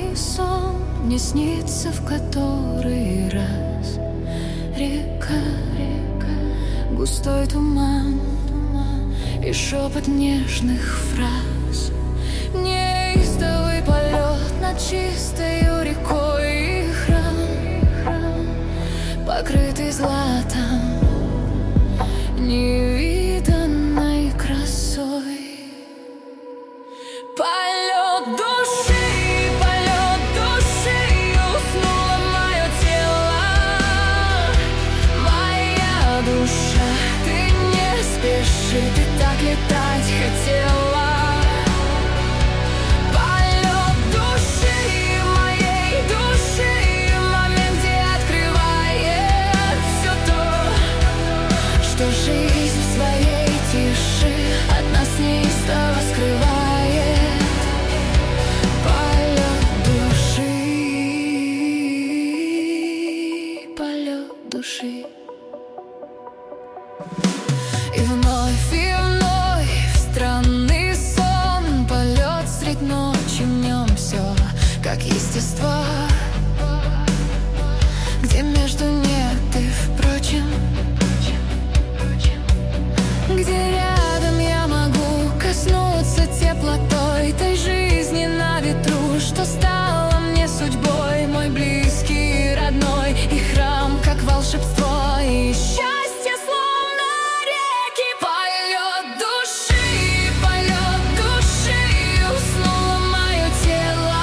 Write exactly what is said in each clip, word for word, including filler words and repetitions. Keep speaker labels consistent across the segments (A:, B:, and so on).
A: странный сон мне снится в который раз. Река, река, густой туман и шепот нежных фраз. Неистовый полет над чистою рекой и храм, покрытый златом, невиданной красой. Полет души, полет души, уснуло мое тело. Моя душа, ты не спеши, ты так летать хотела. Полет души, моей души, момент, где открывает все то, что жизнь в своей тиши от нас неистово скрывает. Души. И вновь, и вновь в странный сон, полет средь ночи, в нем все как естество, где между нет и впрочем, где рядом я могу коснуться теплотой той жизни на ветру, что стала мне судьбой, мой близкий, родной и храм, как волшебство и счастье, словно реки. Полет души, полет души, уснуло мое тело.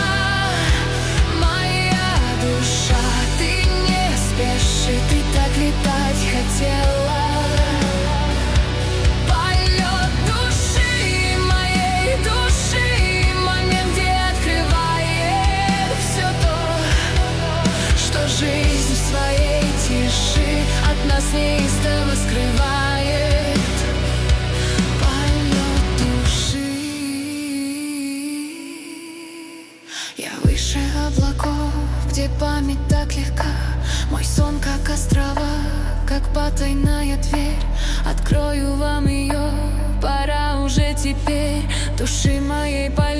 A: Моя душа, ты не спеши, ты так летать хотела. Полет души, моей души, момент, где открывает все то, что жизнь в своей тиши от нас неистово скрывает. Полет души. Я выше облаков, где память так легка, мой сон как острова, как потайная дверь. Открою вам ее, пора уже теперь, души моей поверь.